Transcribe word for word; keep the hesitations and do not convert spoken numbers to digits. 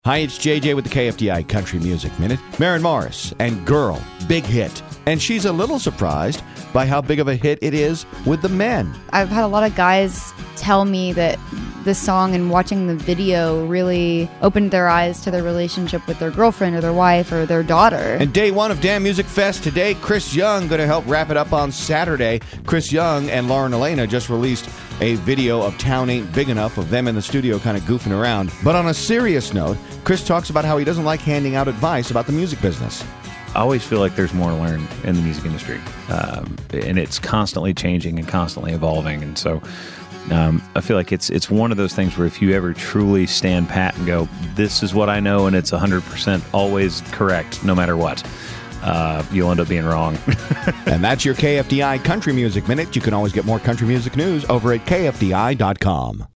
Hi, it's J J with the K F D I Country Music Minute. Maren Morris and Girl, big hit. And she's a little surprised by how big of a hit it is with the men. I've had a lot of guys tell me that the song and watching the video really opened their eyes to their relationship with their girlfriend or their wife or their daughter. And day one of Damn Music Fest today, Chris Young going to help wrap it up on Saturday. Chris Young and Lauren Elena just released a video of Town Ain't Big Enough of them in the studio kind of goofing around. But on a serious note, Chris talks about how he doesn't like handing out advice about the music business. I always feel like there's more to learn in the music industry, um, and it's constantly changing and constantly evolving. And so um, I feel like it's it's one of those things where if you ever truly stand pat and go, this is what I know, and it's one hundred percent always correct no matter what, uh, you'll end up being wrong. And that's your K F D I Country Music Minute. You can always get more country music news over at K F D I dot com.